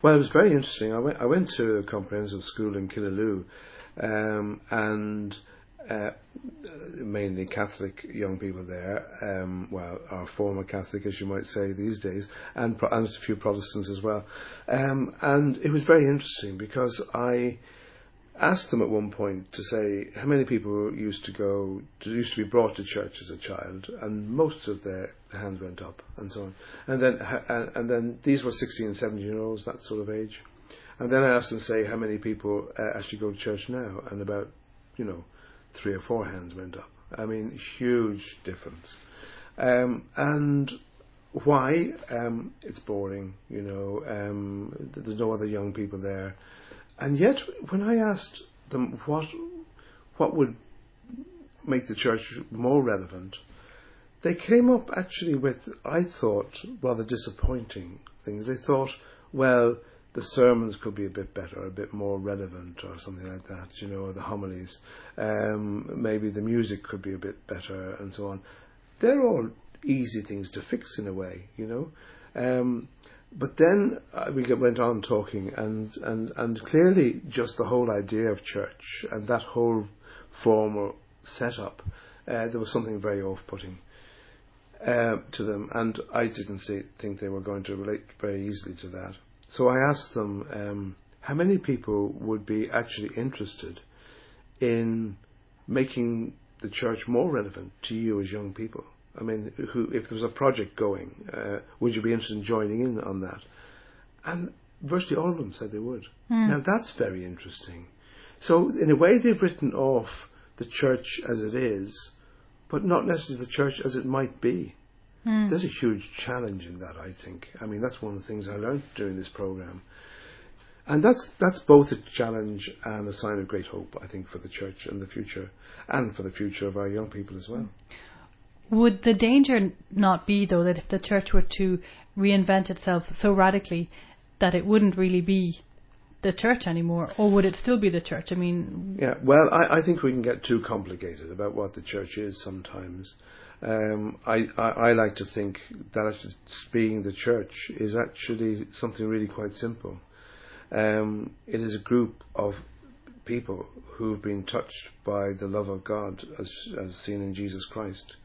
Well, it was very interesting. I went to a comprehensive school in Killaloe, and mainly Catholic young people there. Well, our former Catholic, as you might say these days, and a few Protestants as well. And it was very interesting because I asked them at one point to say how many people used to be brought to church as a child, and most of their hands went up, and so on. And then these were 16 and 17-year-olds, that sort of age. And then I asked them to say how many people actually go to church now, and about 3 or 4 hands went up. I mean, huge difference. And why? It's boring, there's no other young people there. And yet, when I asked them what would make the church more relevant, they came up actually with, I thought, rather disappointing things. They thought, well, the sermons could be a bit better, a bit more relevant, or something like that, or the homilies. Maybe the music could be a bit better, and so on. They're all easy things to fix in a way, But then we went on talking, and clearly just the whole idea of church and that whole formal setup, there was something very off-putting to them, and I didn't think they were going to relate very easily to that. So I asked them how many people would be actually interested in making the church more relevant to you as young people. I mean, if there was a project going, would you be interested in joining in on that? And virtually all of them said they would. Now that's very interesting. So in a way they've written off the church as it is, but not necessarily the church as it might be. There's a huge challenge in that, I think. I mean, that's one of the things I learned during this programme. And that's both a challenge and a sign of great hope, I think, for the church and the future, and for the future of our young people as well. Would the danger not be, though, that if the church were to reinvent itself so radically that it wouldn't really be the church anymore, or would it still be the church? I mean... Yeah, well, I think we can get too complicated about what the church is sometimes. I like to think that actually being the church is actually something really quite simple. It is a group of people who've been touched by the love of God as seen in Jesus Christ,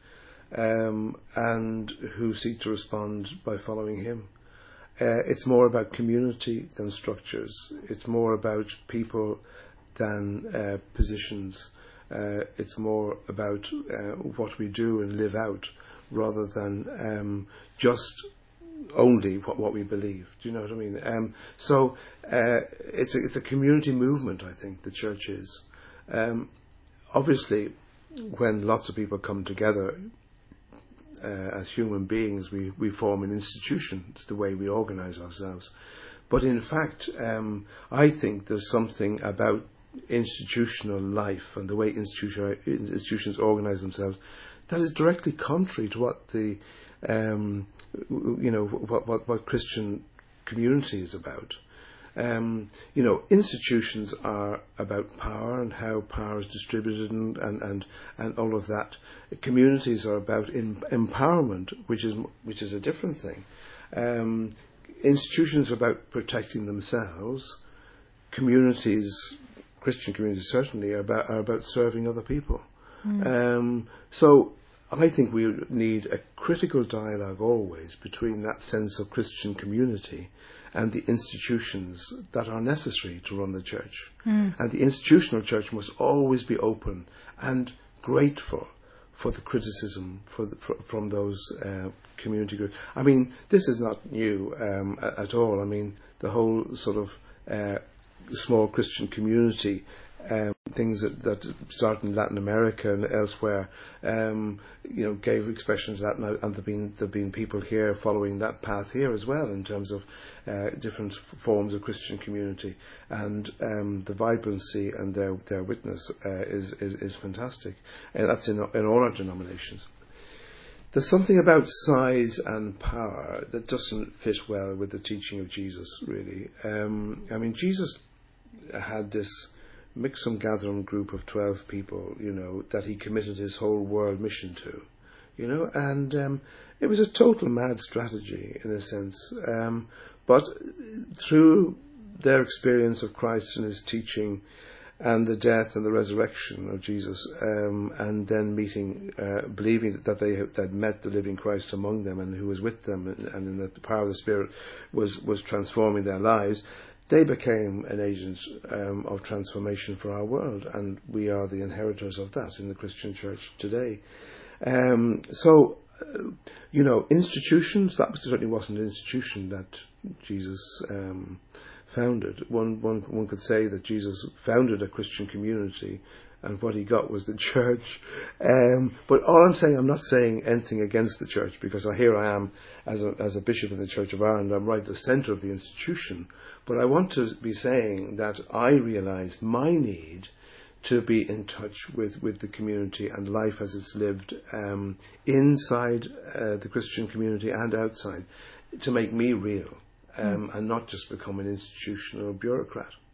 and who seek to respond by following Him. It's more about community than structures. It's more about people than positions. It's more about what we do and live out, rather than just only what we believe. Do you know what I mean? So it's a community movement, I think, the church is. Obviously, when lots of people come together, as human beings, we form an institution. It's the way we organise ourselves. But in fact, I think there's something about institutional life and the way institutions organise themselves that is directly contrary to what the what Christian community is about. Institutions are about power and how power is distributed and all of that. Communities are about empowerment, which is a different thing. Institutions are about protecting themselves. Communities, Christian communities certainly, are about serving other people. So I think we need a critical dialogue always between that sense of Christian community and the institutions that are necessary to run the church. And the institutional church must always be open and grateful for the criticism from those community groups. I mean, this is not new at all. I mean, the whole sort of small Christian community things that started in Latin America and elsewhere, gave expression to that, and there've been people here following that path here as well in terms of different forms of Christian community, and the vibrancy and their witness is fantastic, and that's in all our denominations. There's something about size and power that doesn't fit well with the teaching of Jesus, really. I mean, Jesus had this Mixum Gatherum group of 12 people, that he committed his whole world mission to, and it was a total mad strategy in a sense. But through their experience of Christ and his teaching and the death and the resurrection of Jesus, and then believing that they had met the living Christ among them and who was with them, and in the power of the Spirit was transforming their lives, they became an agent of transformation for our world, and we are the inheritors of that in the Christian church today. Institutions, that certainly wasn't an institution that Jesus founded. One could say that Jesus founded a Christian community, and what he got was the church. But all I'm saying, I'm not saying anything against the church, because here I am as a bishop in the Church of Ireland. I'm right at the centre of the institution. But I want to be saying that I realise my need to be in touch with the community and life as it's lived inside the Christian community and outside, to make me real, and not just become an institutional bureaucrat.